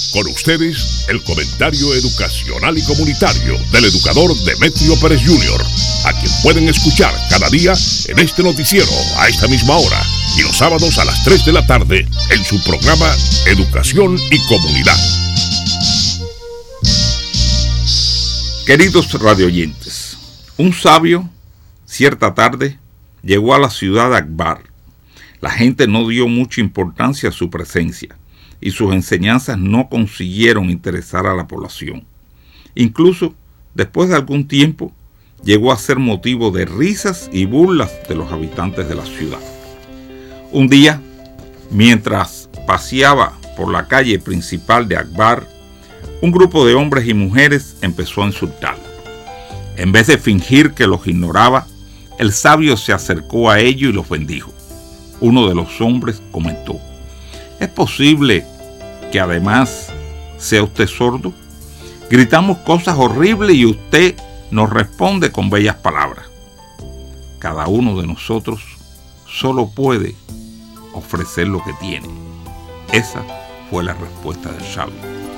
Con ustedes, el comentario educacional y comunitario del educador Demetrio Pérez Jr., a quien pueden escuchar cada día en este noticiero a esta misma hora y los sábados a las 3 de la tarde en su programa Educación y Comunidad. Queridos radioyentes, un sabio, cierta tarde, llegó a la ciudad de Akbar. La gente no dio mucha importancia a su presencia y sus enseñanzas no consiguieron interesar a la población. Incluso, después de algún tiempo, llegó a ser motivo de risas y burlas de los habitantes de la ciudad. Un día, mientras paseaba por la calle principal de Akbar, un grupo de hombres y mujeres empezó a insultarlo. En vez de fingir que los ignoraba, el sabio se acercó a ellos y los bendijo. Uno de los hombres comentó: ¿es posible que además sea usted sordo? Gritamos cosas horribles y usted nos responde con bellas palabras. Cada uno de nosotros solo puede ofrecer lo que tiene. Esa fue la respuesta del sabio.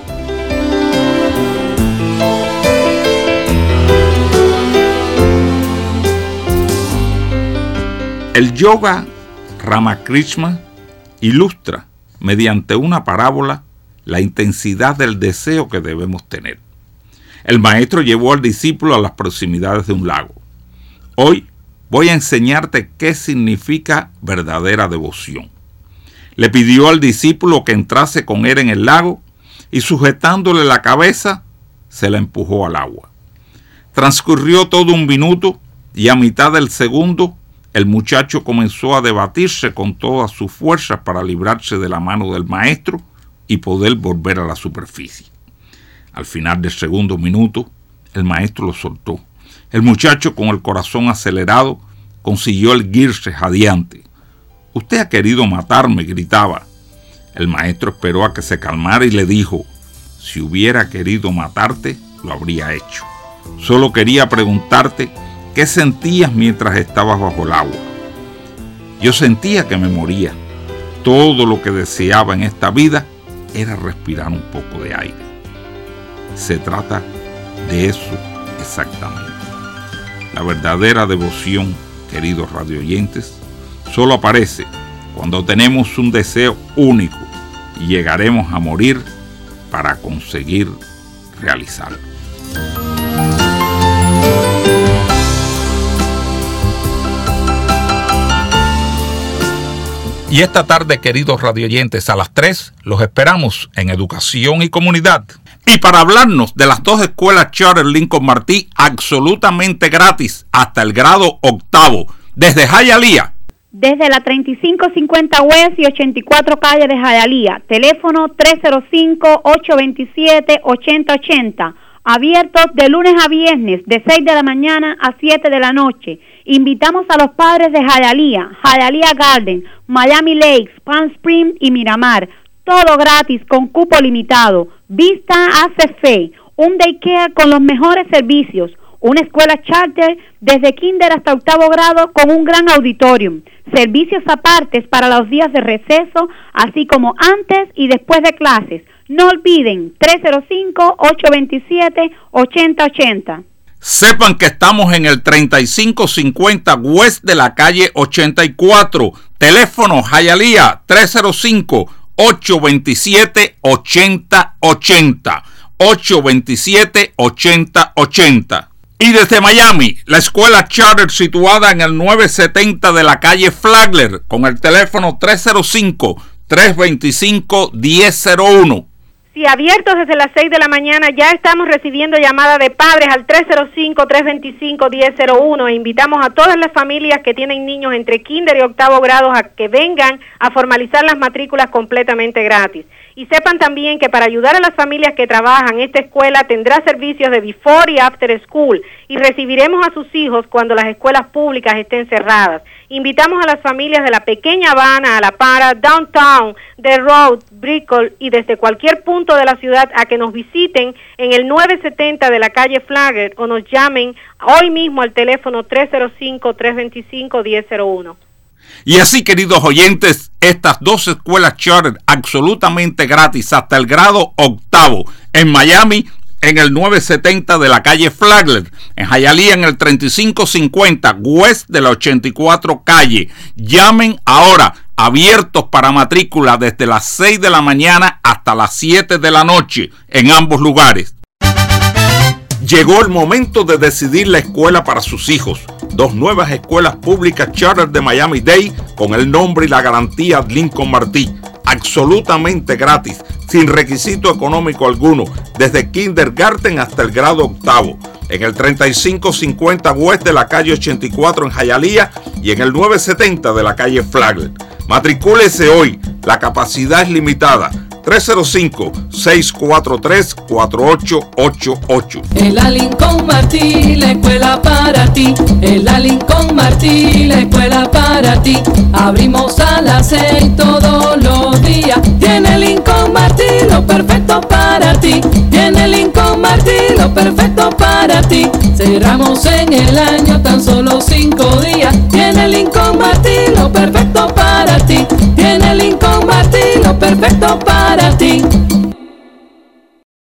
El yoga Ramakrishna ilustra mediante una parábola la intensidad del deseo que debemos tener. El maestro llevó al discípulo a las proximidades de un lago. Hoy voy a enseñarte qué significa verdadera devoción. Le pidió al discípulo que entrase con él en el lago y sujetándole la cabeza, se la empujó al agua. Transcurrió todo un minuto y a mitad del segundo, el muchacho comenzó a debatirse con todas sus fuerzas para librarse de la mano del maestro y poder volver a la superficie. Al final del segundo minuto, el maestro lo soltó. El muchacho, con el corazón acelerado, consiguió erguirse jadeante. «Usted ha querido matarme», gritaba. El maestro esperó a que se calmara y le dijo: «Si hubiera querido matarte, lo habría hecho. Solo quería preguntarte ¿qué sentías mientras estabas bajo el agua?». «Yo sentía que me moría. Todo lo que deseaba en esta vida era respirar un poco de aire». Se trata de eso exactamente. La verdadera devoción, queridos radioyentes, solo aparece cuando tenemos un deseo único y llegaremos a morir para conseguir realizarlo. Y esta tarde, queridos radioyentes, a las 3 los esperamos en Educación y Comunidad. Y para hablarnos de las dos escuelas Charter Lincoln Martí absolutamente gratis hasta el grado 8º, desde Hialeah. Desde la 3550 West y 84 calle de Hialeah. Teléfono 305-827-8080. Abiertos de lunes a viernes, de 6 de la mañana a 7 de la noche. Invitamos a los padres de Hialeah, Hialeah Garden, Miami Lakes, Palm Springs y Miramar. Todo gratis, con cupo limitado. Vista hace fe. Un daycare con los mejores servicios. Una escuela charter desde kinder hasta 8º grado con un gran auditorium. Servicios apartes para los días de receso, así como antes y después de clases. No olviden, 305-827-8080. Sepan que estamos en el 3550 West de la calle 84. Teléfono Hialeah 305-827-8080. 827-8080. Y desde Miami, la escuela charter situada en el 970 de la calle Flagler, con el teléfono 305-325-1001. Sí, abiertos desde las 6 de la mañana, ya estamos recibiendo llamadas de padres al 305-325-1001 e invitamos a todas las familias que tienen niños entre kinder y 8º grado a que vengan a formalizar las matrículas completamente gratis. Y sepan también que para ayudar a las familias que trabajan, esta escuela tendrá servicios de before y after school y recibiremos a sus hijos cuando las escuelas públicas estén cerradas. Invitamos a las familias de la Pequeña Habana, a La Para, Downtown, The Road, Brickell y desde cualquier punto de la ciudad a que nos visiten en el 970 de la calle Flagler o nos llamen hoy mismo al teléfono 305-325-1001. Y así, queridos oyentes, estas 2 escuelas charter absolutamente gratis hasta el grado 8º en Miami, en el 970 de la calle Flagler, en Hialeah en el 3550 West de la 84 calle. Llamen ahora, abiertos para matrícula desde las 6 de la mañana hasta las 7 de la noche en ambos lugares. Llegó el momento de decidir la escuela para sus hijos. 2 nuevas escuelas públicas charter de Miami-Dade con el nombre y la garantía Lincoln Martí. Absolutamente gratis, sin requisito económico alguno, desde kindergarten hasta el grado 8º, en el 3550 West de la calle 84 en Hialeah y en el 970 de la calle Flagler. Matricúlese hoy, la capacidad es limitada. 305-643-4888. En la Lincoln Martí, la escuela para ti. En la Lincoln Martí, la escuela para ti. Abrimos a las 6 todos los días. Tiene Lincoln Martí lo perfecto para ti. Tiene Lincoln Martí lo perfecto para ti. Cerramos en el año tan solo 5 días. Tiene Lincoln Martí lo perfecto para ti. Tiene Lincoln Martí lo perfecto para ti.